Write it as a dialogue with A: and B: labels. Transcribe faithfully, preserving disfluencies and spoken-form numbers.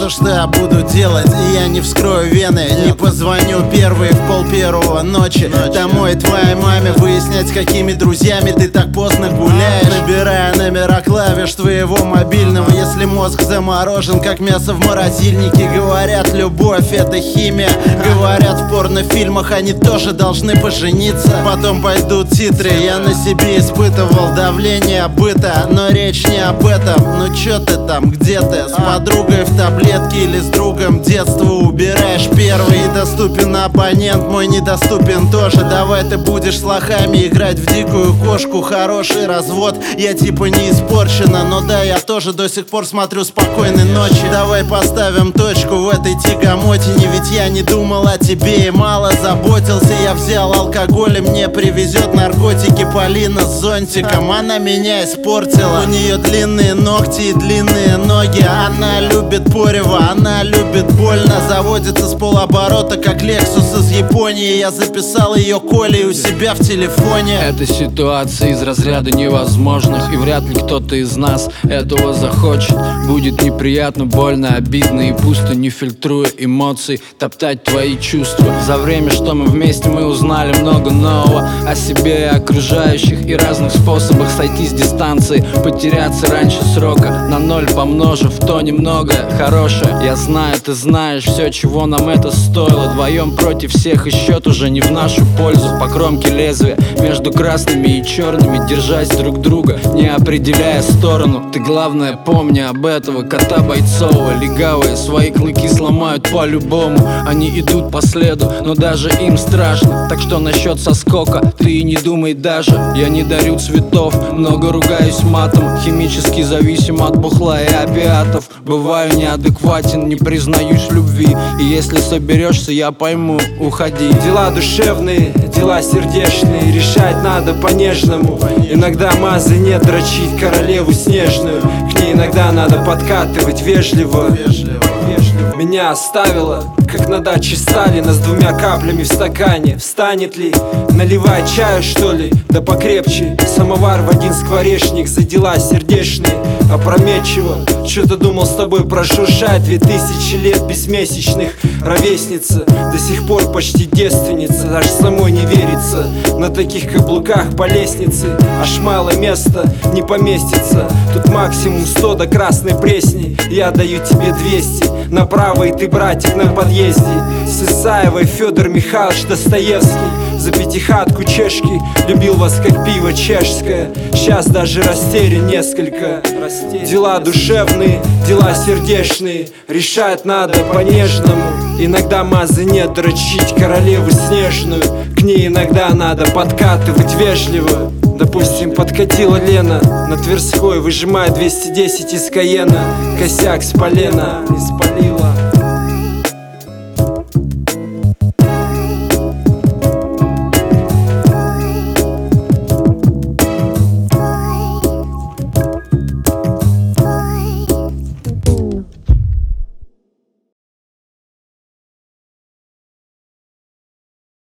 A: то, что я буду делать, и я не вскрою вены, не позвоню первый в пол первого ночи домой твоей маме выяснять, с какими друзьями ты так поздно гуляешь, набирая номера клавиш твоего мобильного. Если мозг заморожен, как мясо в морозильнике. Говорят, любовь — это химия. Говорят, в порнофильмах они тоже должны пожениться. Потом пойдут титры. Я на себе испытывал давление быта, но речь не об этом. Ну чё ты там, где ты? С подругой в таблетке или с другом детства убираешь первый. И доступен абонент, мой недоступен тоже. Давай ты будешь с лохами играть в дикую кошку. Хороший развод, я типа не испорчена, но да, я тоже до сих пор смотрю «Спокойной ночи». Давай поставим точку в этой тягомотине, ведь я не думал о тебе и мало заботился. Я взял алкоголь и мне привезет наркотики Полина с зонтиком. Она меня испортила. У нее длинные ногти и длинные ноги. Она любит порево, она любит больно. Заводится с полоборота, как Lexus из Японии. Я записал ее Колей у себя в телефоне.
B: Эта ситуация из разряда невозможных, и вряд ли кто-то из нас этого захочет. Будет неприятно, больно, обидно и пусто, не фильтруя эмоций, топтать твои чувства. За время, что мы вместе, мы узнали много нового о себе и окружающих, и разных способах сойти с дистанции, потеряться раньше срока, на ноль помножив то немногое хорошее. Я знаю, ты знаешь все, чего нам это стоило. Вдвоем против всех, и счет уже не в нашу пользу. По кромке лезвия между красными и черными, держась друг друга, не определяя сторону. Ты, главное, помни об этого кота бойцового. Легавые свои клыки сломают по-любому. Они идут по следу, но даже им страшно. Так что насчет соскока ты и не думай даже. Я не дарю цветов, много ругаюсь матом. Химически зависим от бухла и опиатов. Бываю неадекватен, не признаюсь в любви. И если соберешься, я пойму, уходи.
C: Дела душевные, дела сердечные, решать надо по-нежному. Иногда мазы нет, дрочить королеву снежную. К ней иногда надо подкатывать вежливо. Меня оставила, как на даче Сталина, с двумя каплями в стакане. Встанет ли? Наливай чаю, что ли? Да покрепче. Самовар в один скворечник, за дела сердечные. Опрометчиво, что-то думал с тобой прошуршать. Две тысячи лет бессмесячных. Ровесница, до сих пор почти девственница. Аж самой не верится. На таких каблуках по лестнице аж мало места не поместится. Тут максимум сто до Красной Пресни. Я даю тебе двести. Направо и ты, братик, на подъезде. С Исаевой Федор Михайлович Достоевский. За пятихатку чешки, любил вас как пиво чешское. Сейчас даже растерян несколько. Дела душевные, дела сердечные, решать надо по-нежному. Иногда мазы нет, дрочить королеву снежную. К ней иногда надо подкатывать вежливо. Допустим, подкатила Лена на Тверской, выжимая двести десять из Каена. Косяк с полена, испалил.